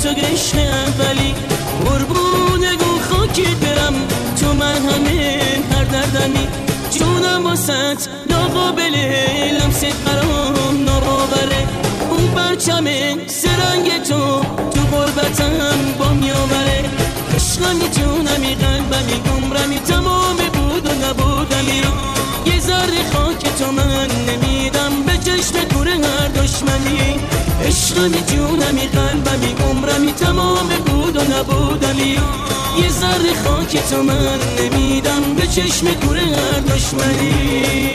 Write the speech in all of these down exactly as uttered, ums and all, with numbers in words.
تو عشق اولی قربون گو خاکت برم تو مرهمه هر دردمی جونم واسط ناقابله لمست قرام ناباوره اون برچمه سرنگ تو تو غربتم با میآوره عشقمی جونمی قلبمی عمرمی تمام بود و نبودمی یه ذره خاک تو من نمیدم به چشم کور هر دشمنی عشقمی جونمی قلبمی عمرمی تمام بود و نبودمی یه ذره خاک تو من نمیدم به چشم کور هر دشمنی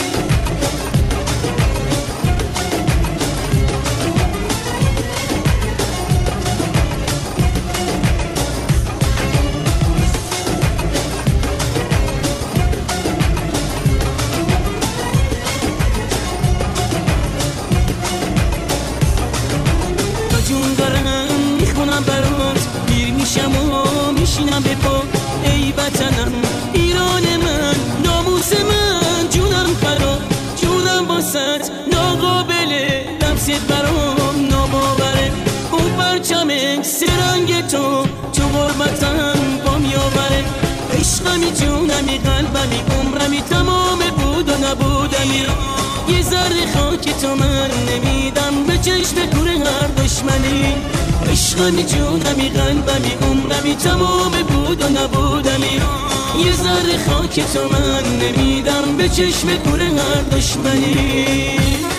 میشینم به پا ای وطنم ایران من ناموس من جونم فرا جونم واسط ناقابله لمست برام ناباوره اون پرچم سرنگ تو تو غربتم با میآوره عشقمی جونمی قلبمی عمرمی تمام بود و نبودمی یه ذره خاک تو من نمیدم به چشم کور هر دشمنی عشقمی جونمی قلبمی عمرمی تمام بود و نبودمی یه ذره خاک تو من نمیدم به چشم کور هر دشمنی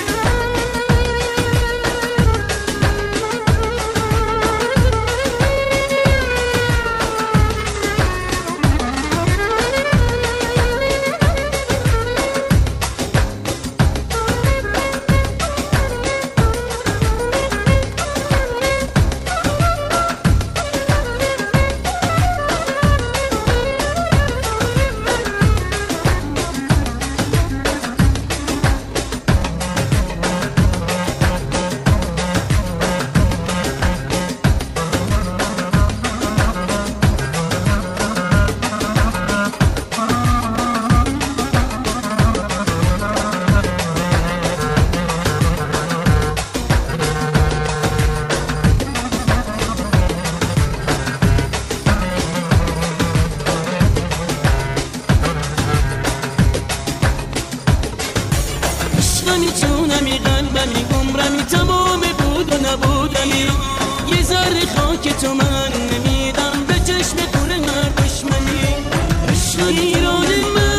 عشقمی جونمی قلبمی عمرمی تمام بود و نبودمی یه ذره خاک تو من نمیدم به چشم کور هر دشمنی عشق ایران من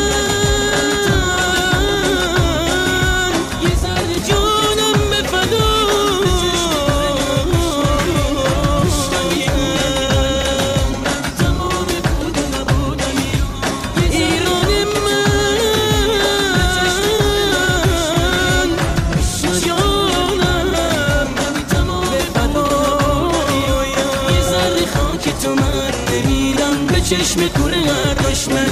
یه ذره جونم به فدا عشقمی عمرمی تمام بود و نبودمی ایران چشم کور هر دشمن